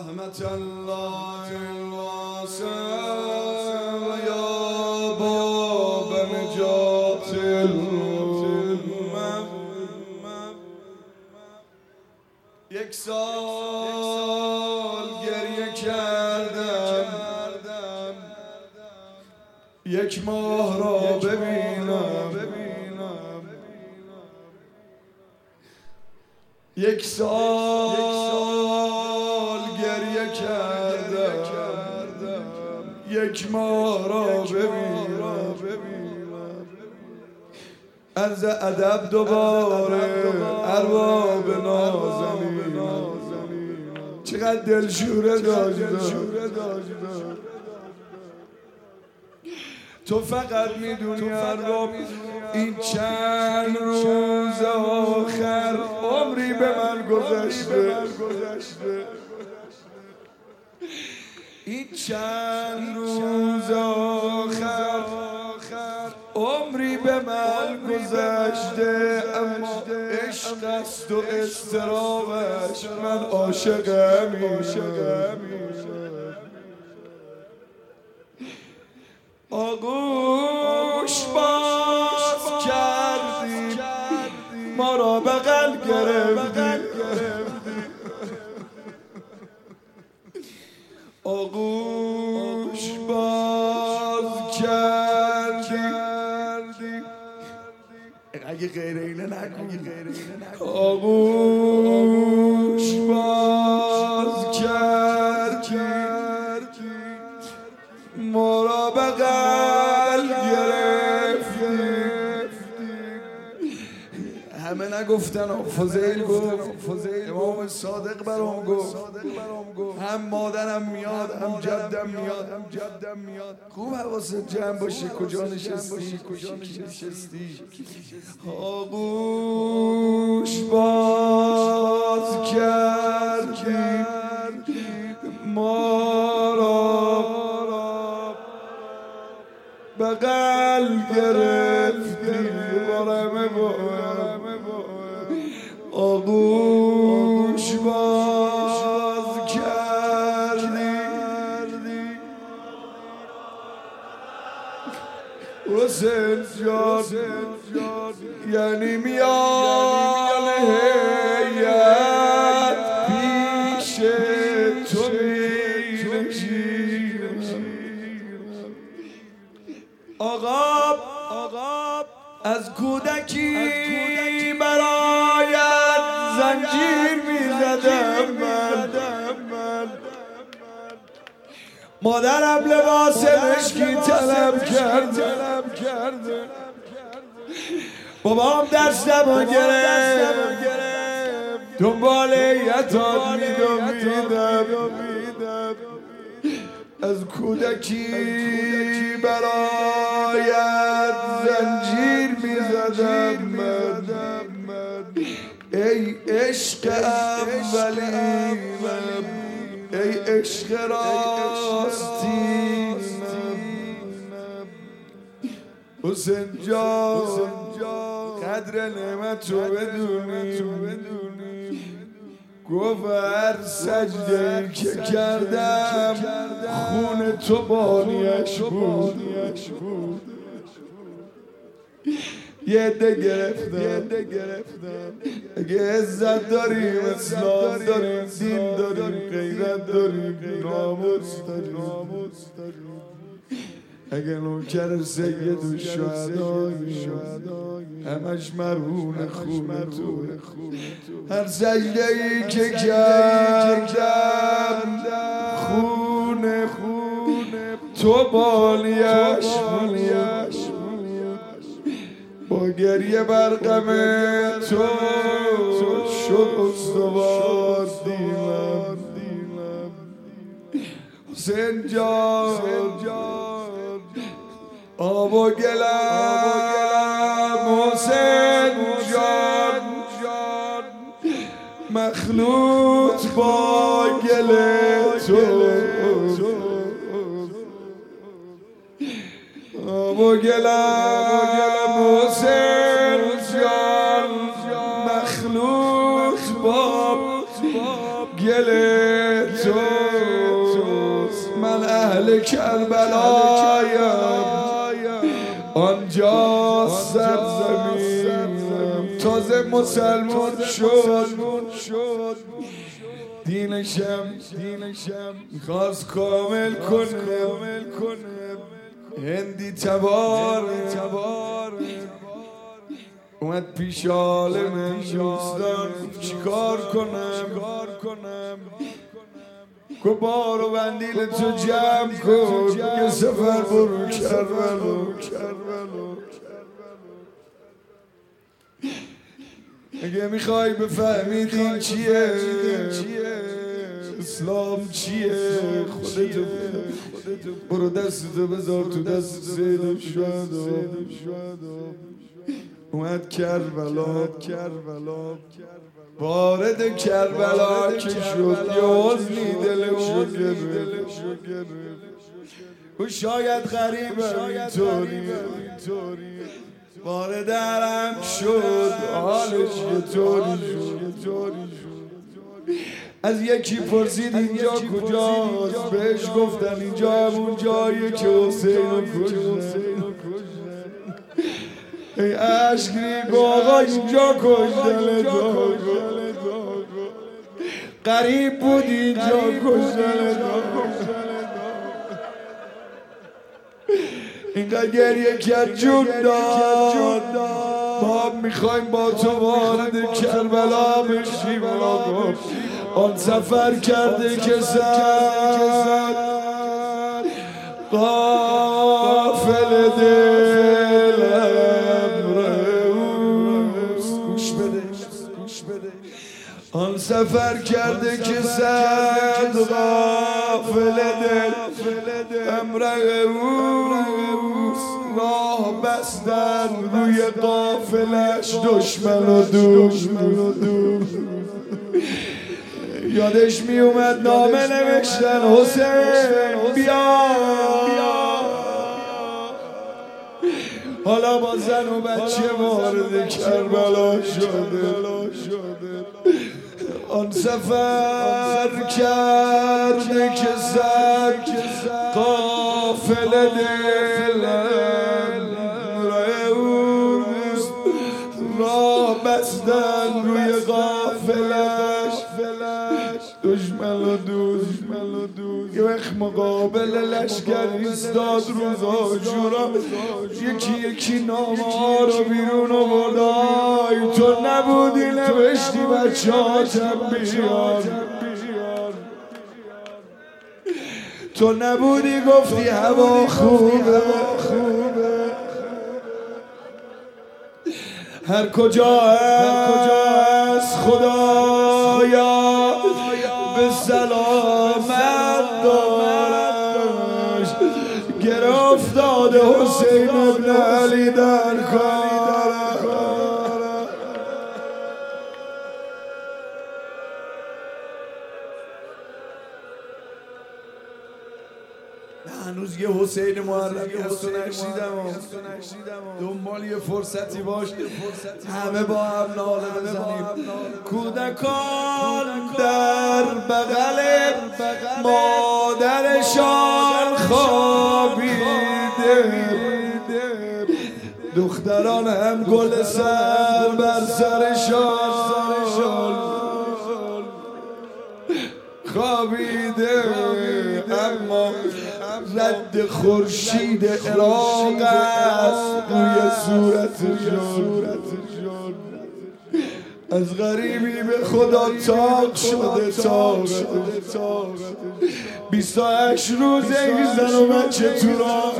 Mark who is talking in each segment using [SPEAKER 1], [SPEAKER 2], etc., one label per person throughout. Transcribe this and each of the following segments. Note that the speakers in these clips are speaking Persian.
[SPEAKER 1] رحمت الله الواسع یا باب نجات الامم. یک سال گریه کردم یک ماه را ببینم، یک سال گریه کردم یک ماه را ببینم. عرض ادب دوباره ارباب نازنین، چقدر دلشوره داشت. تو فقط میدونی ارباب این چند روز آخر عمری به من گذشته، این چند روز آخر عمری به من گذشته، اما عشق است و اضطرابش من عاشقم. آغوش باز کردی ما را بغل گرفتی، آغوش باز کردی اگه غیر اینه نگو، آغوش باز کردی ما را بغل گرفتی. همه نگفتن، فضیل گفت، امام صادق برام گفت هم مادرم میاد هم جدم میاد. خوب حواست جمع باشه کجا نشستی. آغوش باز کردی ما را بغل گرفتی، آغوش باز کردی حسین جان، یعنی میان هیئت پیش تو آقا از کودکی برایت زنجیر میزدم من، مادرم لباس مشکی طلب کرده، بابام دستم رو گرفت دنبال یتام میدویدم. از کودکی برایت زنجیر میزدم من، ای عشق اولینم، ای عشق راستینم. حسین جان قدر نعمت رو بدونیم، گفت هر سجده که کردم خون تو بانیش بود. یه عده گرفتم اگه عزت داریم، اسلام داریم، دین داریم، غیرت داریم، ناموس داریم، اگه نوکر سید الشهداییم همش مرهون خون تو. هر سجده ای که کردم خون تو بانیش بود، با گریه بر غم تو شد استوار دیمم. حسین جان آب و گلم، حسین جان مخلوط با گل تو، آب و گلم حسین جان مخلوط با گل تو. اهل کربلایم آنجا سرزمین تازه مسلمان شد دینشم میخواست کامل کنه هندی تبار اومد پیش عالم دوستان چیکار کنم که بارو بندیل تو جمع کن یه سفر برو کربلا اگه میخوای بفهمی دین چیه اسلام چیه خودتو برو دستتو بذار تو دست سید شهدا اومد کربلا وارد کربلا که شد یه حزنی دلشو گرفت و شاید غریبم اینطوری وارد حرم شد حالش یه طوری شد از یکی پرسید اینجا کجاست بهش گفتن اینجا همون جاییه که حسین رو کشتن ای عشق ریگ آقا اینجا کشتن قریب بود اینجا کشتن اینقدر گریه کرد جون داد ما میخوایم با تو وارد کربلا بشیم آن سفر کرده که سر غافل دلم روز گوش بده آن سفر کرده که سر غافل دل امروز راه بستن روی قافلش دشمن و دور یادش می اومد نامه نوشتن حسین بیا حالا با زن و بچه وارد کربلا شده آن سفر کرده که سر قافل دلم راه بستن روی قافلش دشمن و دوست یه وقت مقابل لشکر ایستاد روز آشورا یکی نامه ها رو بیرون آورد تو نبودی نوشتی بچه هاتم بیار تو نبودی گفتی هوا خوبه هر کجا هست خدایا به سلامت دارش گره افتاده حسین ابن علی در کار هنوز یه حسین محرمی هست و نشیدم دنبال یه فرصتی باش همه با هم ناله بزنیم کودکان در بغل مادرشان خوابیده دختران هم گل سر بر سرشان خوابیده اما رد خورشید عراق است روی صورتشون از غریبی به خدا تاق شده طاقت 28 روزه این زن و بچه تو راه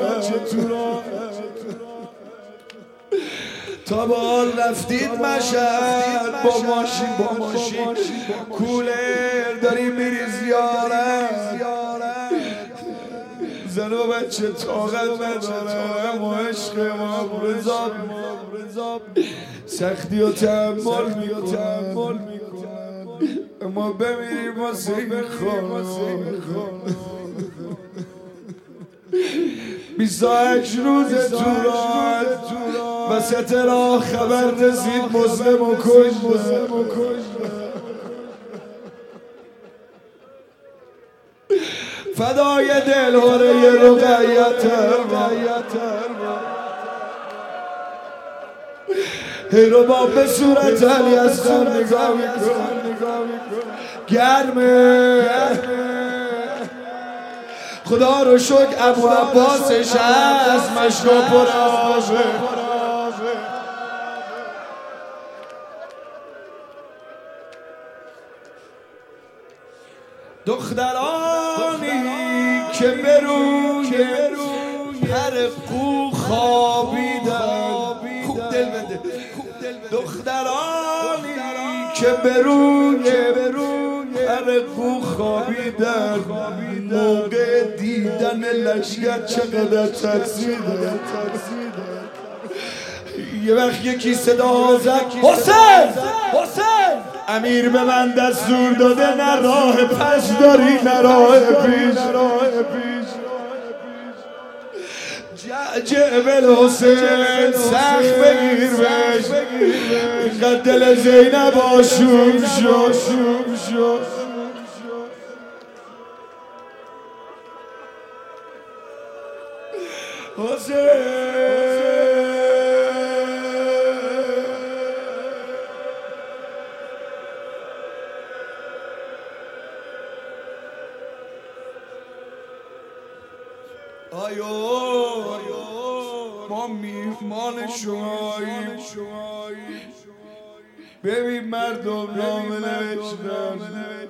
[SPEAKER 1] تا به حال رفتید مشهد با ماشین کولر داریم میری زیارت زن و بچه طاقت نداره اما عشق امام رضا سختی و تحمل میکنن اما بمیریم واسه این خانم 28 روز تو راه وسط راه خبر رسید مسلم و کشته فدای دل هره رقیتم هیرو با به صورت علی از خان نگاه میکن گرمه خدا رو شکر ابو عباسش هست مشک و پرآبه دخترانی که به روی پر قو خوابیدن خوب دل بده دخترانی که به روی پر قو خوابیدن موقع دیدن لشگر چقدر ترسیدن یه وقت یکی صدا زد حسین امیر به من دستور داده نه راه پس داری نه راه پیش جعبل حسین سخت بگیر بش اینقدر دل زینب آشوب شد ما میهمان شماییم ببین مردم نامه نوشتن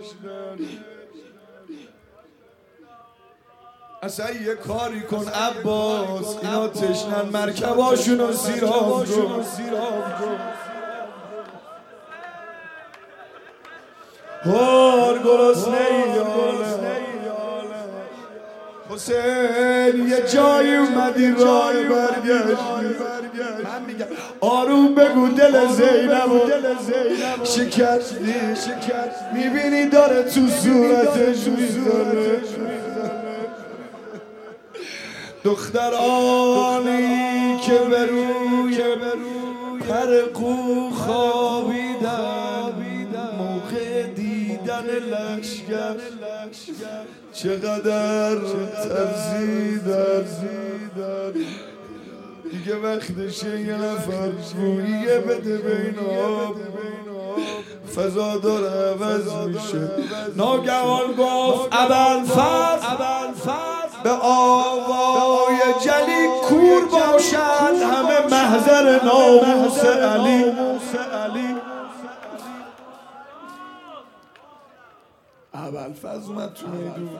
[SPEAKER 1] اصلا یه کاری کن عباس اینا تشنن مرکباشونو سیراب کن هار گرسنه حسین یه جایی اومدی راه برگشتی من میگم آروم بگو دل زینب و شکستی میبینی داره تو صورتش میزنه دخترانی که به روی پر قو خوابیدن موقع دیدن لشگر چقدر ترسیدن دیگه وقتشه یه نفر رویه بده بین آب فضا داره عوض میشه ناگهان گفت ابوالفضل به آوای جلی کور باشد همه محضر ناموس علی ابوالفضل اومد تو میدون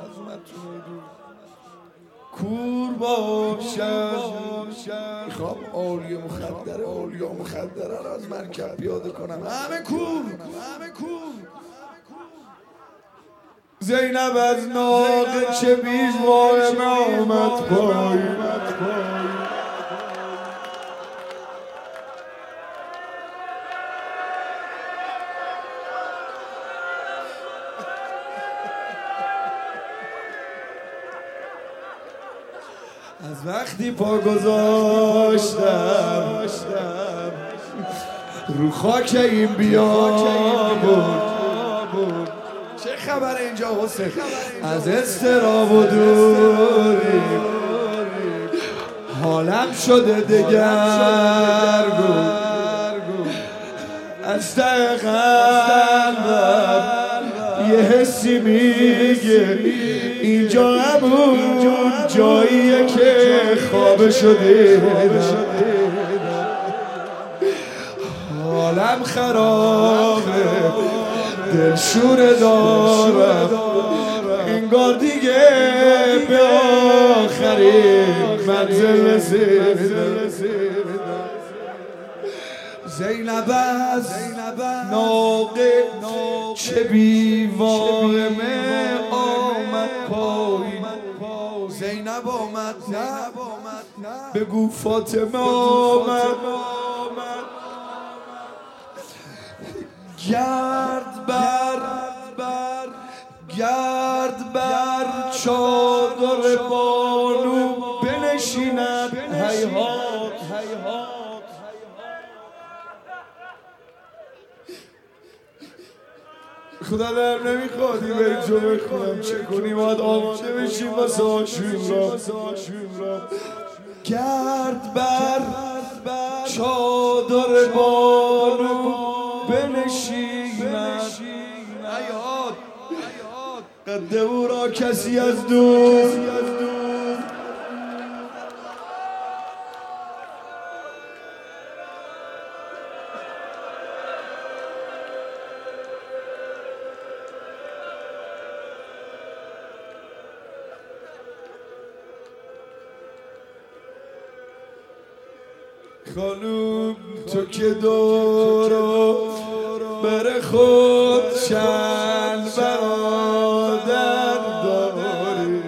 [SPEAKER 1] کور باشد میخوام آلیه مخدره رو از مرکب پیاده کنم همه کور زینب از ناقه چه بیزوائم آمد پایین از وقتی پا گذاشتم رو خاک این بیابون چه خبر اینجا حسین از اضطراب و دوری حالم شده دگرگون از ته قلبم یه حسی میگه اینجا همون جاییه که خواب شده حالم خرابه دلشوره دارم انگار دیگه به آخرین منزل رسیدم زینب از ناقه چه بیوارمه آمد پایین زینب آمد بگو فاطمه آمد گرد بر چادر بانو بنشیند هیهات خدا در نمیخواد این بیتو بخونم، چه کنی باید آماده بشیم واسه آشویم را. گرد بر چادر بانو بنشیند، نیاد قد او را کسی از دور. خانوم تو که دورو بر خود چند برادر داری،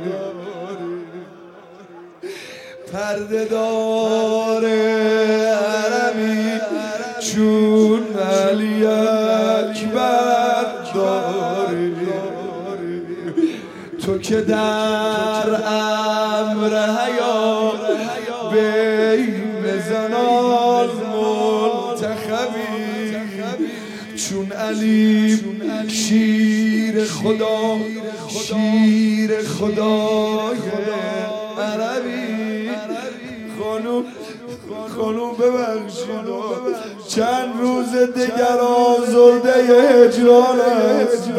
[SPEAKER 1] پرده دار عربی چون علی اکبر داری، تو که در امر حیا بین زنان منتخبی، چون علی شیر خدا، شیر خدای عربی. خانوم ببخشید چند روز دیگر آزرده هجران هستی.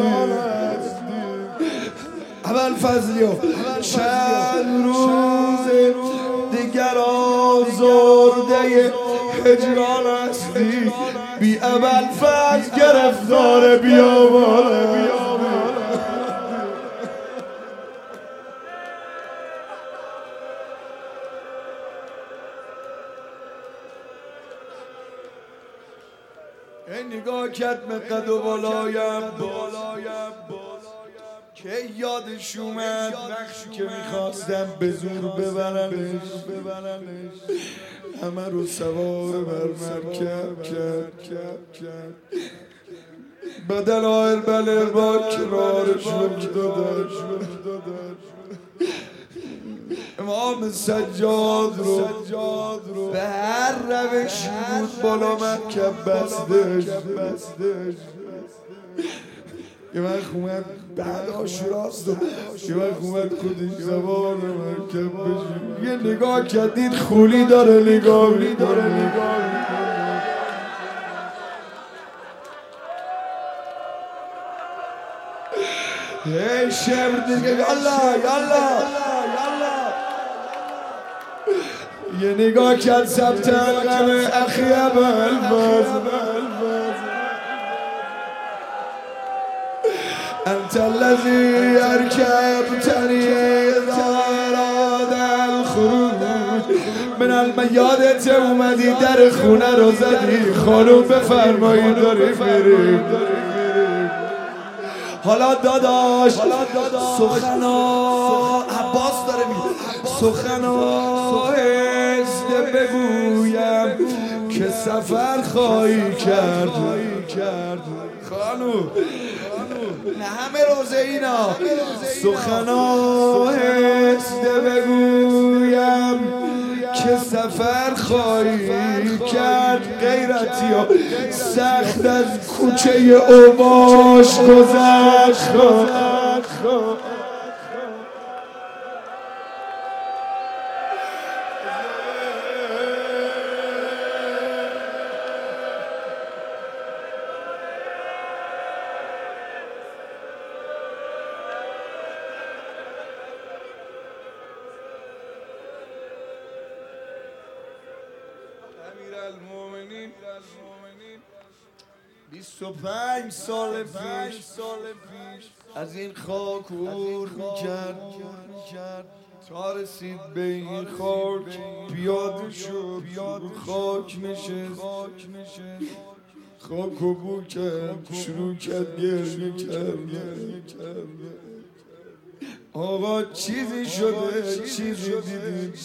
[SPEAKER 1] اول فضلیو چند روز دیگر آزرده هجران هستی، بی اول فضل گرفتار بیابانه. این نگاه کرد مقد و بالایم که یادش اومد وقتی که میخواستم به زور ببرنش، همه رو سوار بر مرکب کرد، بدلائل بله با کرارشون دادن. امام سجاد رو به هر روشی بود بالا مرکب بستش. یه وقت اومد بعد آشوراست، یه وقت اومد کدش زبان مرکب بشیم. یه نگاه کردید خولی داره نگاه میکنه. هی شعر دیگه یالا یه نگاه کرد ثبت غم اخی ابوالفضل، انت الذي ارکبتنی اذا اراد الخروج من المیادة، اومدی در خونه رو زدی. خانوم بفرمایید داری میریم. حالا داداش سخنا عباس داره میگه، سخنا هسته بگویم که سفر خواهی کرد. خانوم نه همه روزه اینا، سخنا هسته بگویم که سفر خواهی کرد. غیرتی ها سخت از کوچه اوباش گذشت. امیرالمومنین 25 سال پیش از این خاک عبور میکرد تا رسید به این خاک، پیاده شد خاک نشست، خاک عبور کرد، شروع کرد گریه کرد. آقا چیزی شده، چیزی دیدید.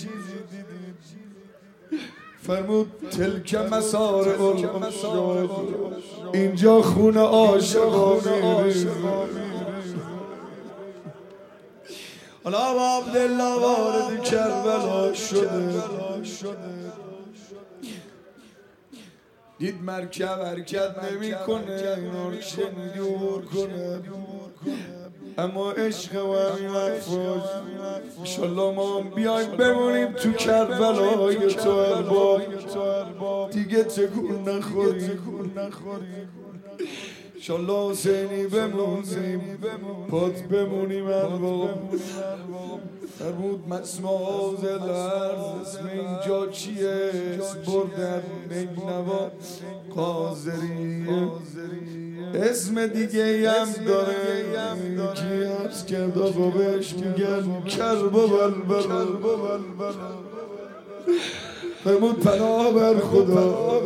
[SPEAKER 1] فرمود تلک مسار العشاق، اینجا خون عاشقا میریزه. حالا با عبدالله وارد کربلا شده، دید مرکب حرکت نمی کنه دور کنه، اما عشق و همین حرفاش انشالله ما هم بیایم بمونیم تو کربلای تو ارباب، دیگه تکون نخوریم انشالله حسینی بمونیم پات بمونیم ارباب. فرمود مسماز لرز اسم اینجا چیه؟ بردن نینوا قاضریه، اسم دیگه هم داره یکی از کرد آقا بهش میگن کرب و بلبل. فرمود پناه بر خدا.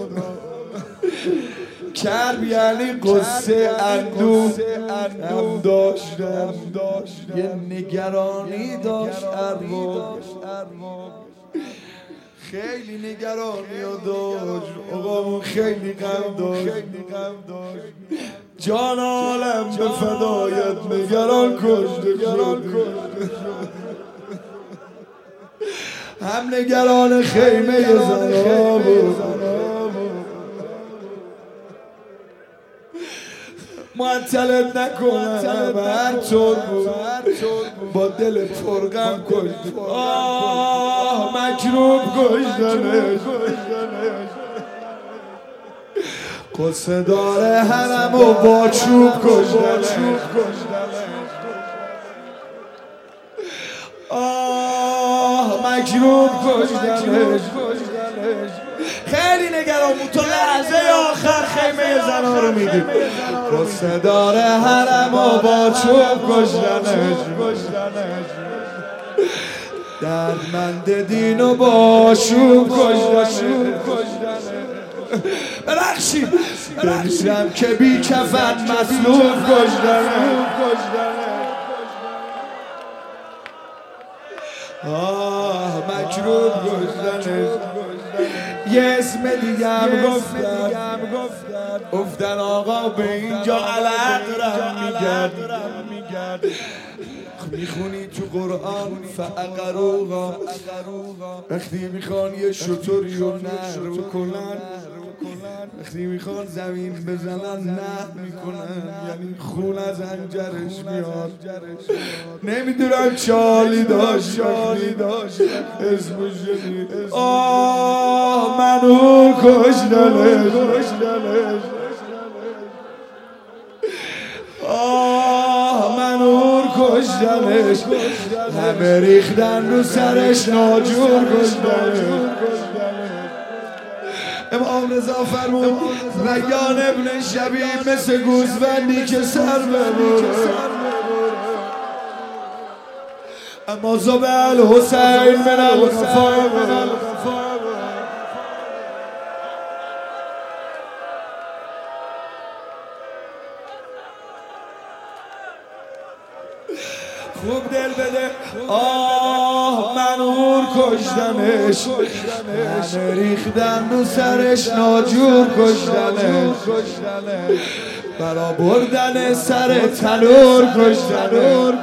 [SPEAKER 1] کرب یعنی قصه اندوه هم داشتن، یه نگرانی داشت ارباب، خیلی نگرانی داشت آقامون، خیلی غم داشت، جان عالم به فدایت نگران کشته هم نگران خیمه زنا بود، معطلت نکنم هر طور بود با دل پرغم کشت، آه مکروب کشتنش، قصه داره حرم و با چوب کشتنش، آه مکروب کشتنش. خیلی نگران بود تا لحظه آخر خیمه زنا رو میدید، قصه داره حرم و با چوب کشتنش، دردمند دین و با شوب کشتنش. ببخشید بریشم که بی کفن مصلوب کشتنش، آه مکروب کشتنش. یه اسم دیگه هم گفتن آقا به اینجا علق میگرد، میخونی تو قرآن فعقروها، وقتی میخوان یه شطوری رو نهر بکنن، وقتی میخوان زمین بزنن نه میکنن، یعنی خون از انجرش میاد. نمیدونم چالی داشت اسمش آه منو کشتنش، آه منور کشتنش، همه ریختن رو سرش ناجور کشتنش. امام رضا فرمود ریان ابن شبیب مثل گوسفندی که سر ببره، اما زبل الحسین من الغفار. خوب دل بده آه منور کشتنش، همه ریختن رو سرش ناجور کشتنش، برا بردن سر تنور کشتنش.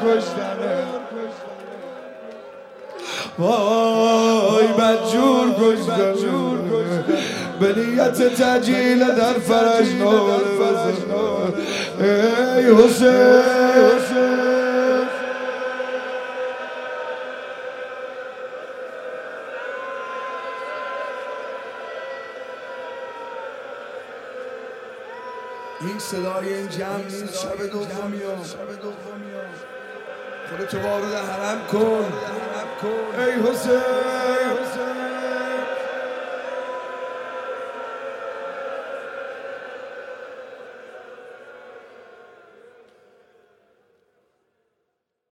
[SPEAKER 1] وای بدجور کشتنش، به نیت تجیل در فرج نال بزن ای حسین. این صدای این جمع نیست، شب دومی خودتو وارد حرم کن ای حسین.